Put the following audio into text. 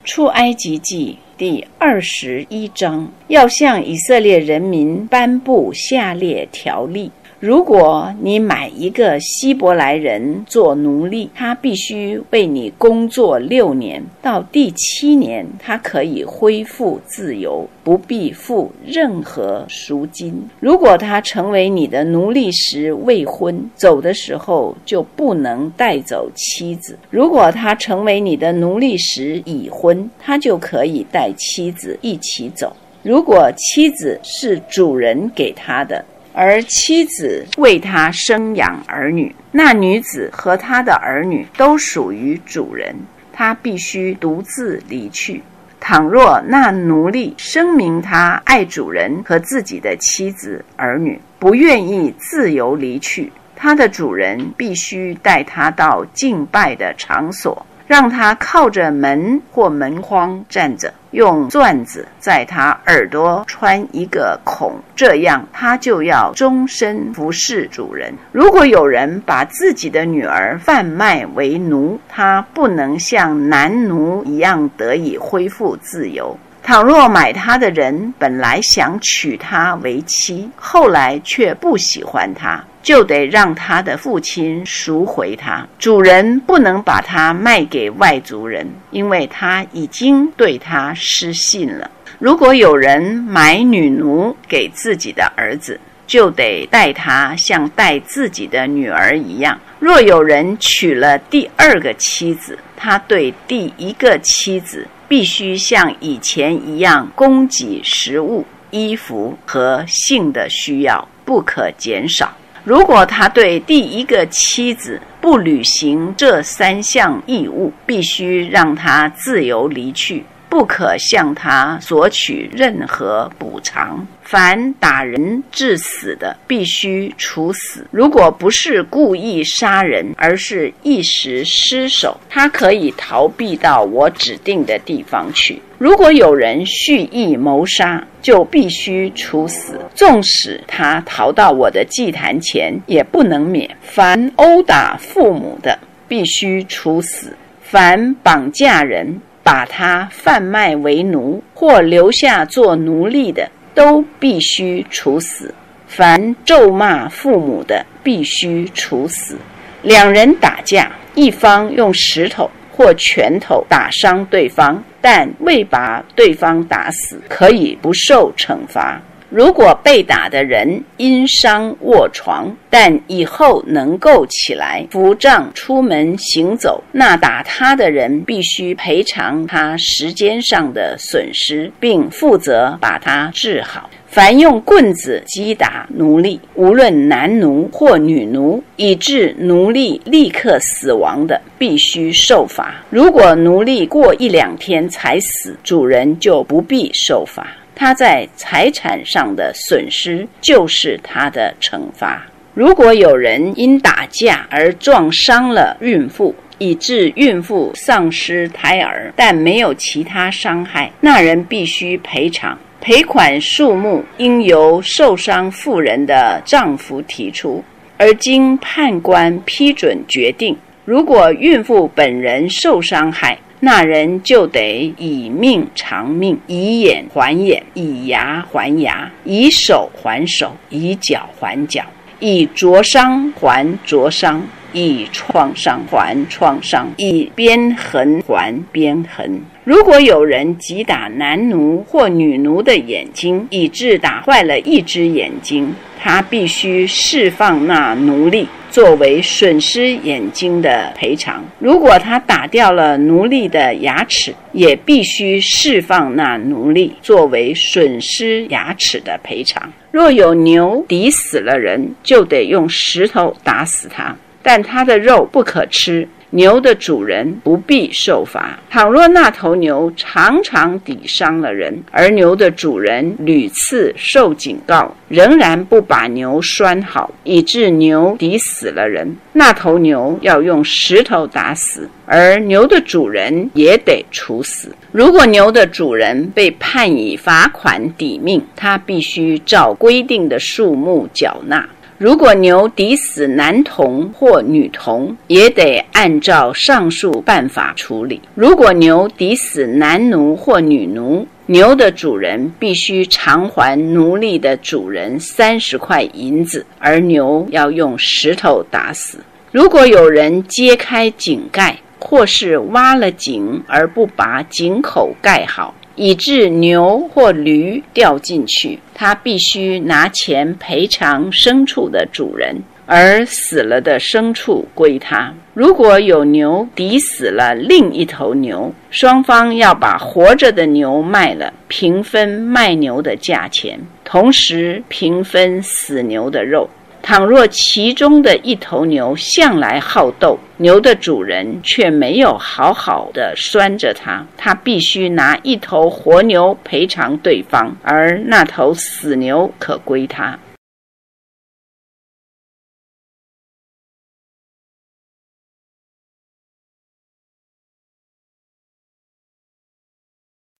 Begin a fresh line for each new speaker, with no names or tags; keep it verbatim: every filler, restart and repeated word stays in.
出埃及记第二十一章，要向以色列人民颁布下列条例：如果你买一个希伯来人做奴隶，他必须为你工作六年，到第七年他可以恢复自由，不必付任何赎金。如果他成为你的奴隶时未婚，走的时候就不能带走妻子；如果他成为你的奴隶时已婚，他就可以带妻子一起走。如果妻子是主人给他的，而妻子为他生养儿女，那女子和她的儿女都属于主人，她必须独自离去。倘若那奴隶声明他爱主人和自己的妻子儿女，不愿意自由离去，他的主人必须带他到敬拜的场所，让他靠着门或门框站着，用钻子在他耳朵穿一个孔，这样他就要终身服侍主人。如果有人把自己的女儿贩卖为奴，他不能像男奴一样得以恢复自由。倘若买他的人本来想娶她为妻，后来却不喜欢她，就得让他的父亲赎回他。主人不能把他卖给外族人，因为他已经对他失信了。如果有人买女奴给自己的儿子，就得待他像待自己的女儿一样。若有人娶了第二个妻子，他对第一个妻子必须像以前一样供给食物、衣服和性的需要，不可减少。如果他对第一个妻子不履行这三项义务，必须让他自由离去，不可向他索取任何补偿。凡打人致死的，必须处死。如果不是故意杀人，而是一时失手，他可以逃避到我指定的地方去。如果有人蓄意谋杀，就必须处死，纵使他逃到我的祭坛前，也不能免。凡殴打父母的，必须处死；凡绑架人，把他贩卖为奴，或留下做奴隶的，都必须处死；凡咒骂父母的，必须处死。两人打架，一方用石头或拳头打伤对方，但未把对方打死，可以不受惩罚。如果被打的人因伤卧床，但以后能够起来扶杖出门行走，那打他的人必须赔偿他时间上的损失，并负责把他治好。凡用棍子击打奴隶，无论男奴或女奴，以致奴隶立刻死亡的，必须受罚。如果奴隶过一两天才死，主人就不必受罚。他在财产上的损失就是他的惩罚。如果有人因打架而撞伤了孕妇，以致孕妇丧失胎儿，但没有其他伤害，那人必须赔偿。赔款数目应由受伤妇人的丈夫提出，而经判官批准决定。如果孕妇本人受伤害，那人就得以命偿命，以眼还眼，以牙还牙，以手还手，以脚还脚，以灼伤还灼伤，以创伤还创伤，以鞭痕还鞭痕。如果有人击打男奴或女奴的眼睛，以致打坏了一只眼睛，他必须释放那奴隶，作为损失眼睛的赔偿。如果他打掉了奴隶的牙齿，也必须释放那奴隶，作为损失牙齿的赔偿。若有牛抵死了人，就得用石头打死他，但他的肉不可吃，牛的主人不必受罚。倘若那头牛常常抵伤了人，而牛的主人屡次受警告，仍然不把牛拴好，以致牛抵死了人，那头牛要用石头打死，而牛的主人也得处死。如果牛的主人被判以罚款抵命，他必须照规定的数目缴纳。 如果牛抵死男童或女童，也得按照上述办法处理。如果牛抵死男奴或女奴，牛的主人必须偿还奴隶的主人三十块银子，而牛要用石头打死。如果有人揭开井盖，或是挖了井而不把井口盖好，以致牛或驴掉进去，他必须拿钱赔偿牲畜的主人，而死了的牲畜归他。如果有牛抵死了另一头牛，双方要把活着的牛卖了，平分卖牛的价钱，同时平分死牛的肉。倘若其中的一头牛向来好斗，牛的主人却没有好好的拴着它，他必须拿一头活牛赔偿对方，而那头死牛可归他。